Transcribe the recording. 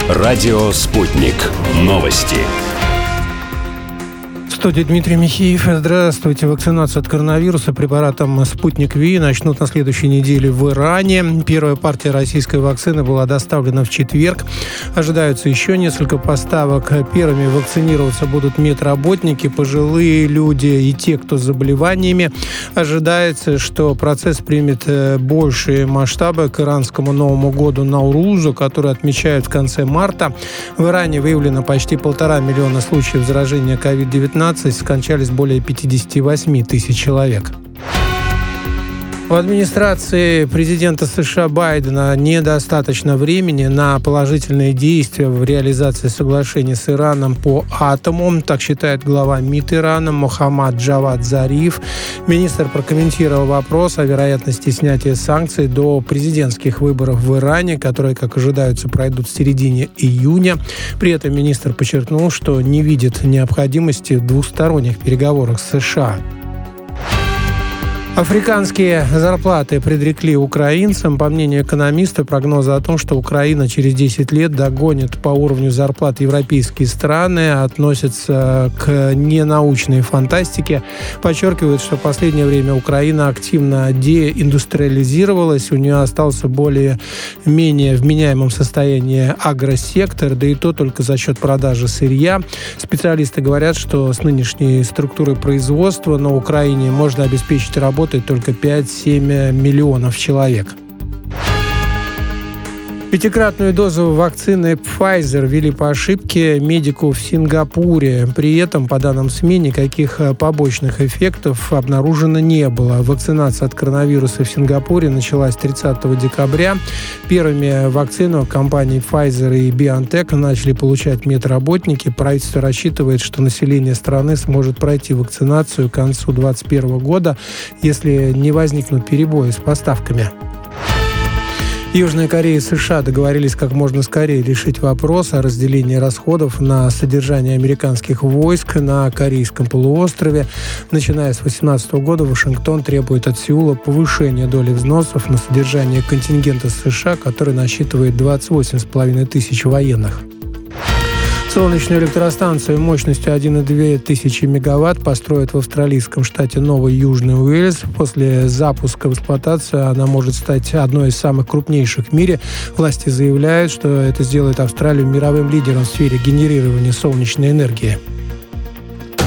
Радио «Спутник». Новости. В студии Дмитрий Михеев. Здравствуйте. Вакцинацию от коронавируса препаратом «Спутник Ви» начнут на следующей неделе в Иране. Первая партия российской вакцины была доставлена в четверг. Ожидаются еще несколько поставок. Первыми вакцинироваться будут медработники, пожилые люди и те, кто с заболеваниями. Ожидается, что процесс примет большие масштабы к иранскому Новому году Наурузу, который отмечают в конце марта. В Иране выявлено почти 1,5 миллиона случаев заражения COVID-19. Скончались более 58 тысяч человек. В администрации президента США Байдена недостаточно времени на положительные действия в реализации соглашения с Ираном по атому. Так считает глава МИД Ирана Мохаммад Джавад Зариф. Министр прокомментировал вопрос о вероятности снятия санкций до президентских выборов в Иране, которые, как ожидаются, пройдут в середине июня. При этом министр подчеркнул, что не видит необходимости в двусторонних переговорах с США. Африканские зарплаты предрекли украинцам. По мнению экономиста, прогнозы о том, что Украина через 10 лет догонит по уровню зарплат европейские страны, относятся к ненаучной фантастике. Подчеркивают, что в последнее время Украина активно деиндустриализировалась. У нее остался более-менее вменяемом состоянии агросектор, да и то только за счет продажи сырья. Специалисты говорят, что с нынешней структурой производства на Украине можно обеспечить работу только 5-7 миллионов человек. Пятикратную дозу вакцины Pfizer ввели по ошибке медику в Сингапуре. При этом, по данным СМИ, никаких побочных эффектов обнаружено не было. Вакцинация от коронавируса в Сингапуре началась 30 декабря. Первыми вакцину компании Pfizer и BioNTech начали получать медработники. Правительство рассчитывает, что население страны сможет пройти вакцинацию к концу 2021 года, если не возникнут перебои с поставками. Южная Корея и США договорились как можно скорее решить вопрос о разделении расходов на содержание американских войск на Корейском полуострове. Начиная с 2018 года Вашингтон требует от Сеула повышения доли взносов на содержание контингента США, который насчитывает 28,5 тысяч военных. Солнечную электростанцию мощностью 1,2 тысячи мегаватт построят в австралийском штате Новый Южный Уэльс. После запуска в эксплуатацию она может стать одной из самых крупнейших в мире. Власти заявляют, что это сделает Австралию мировым лидером в сфере генерирования солнечной энергии.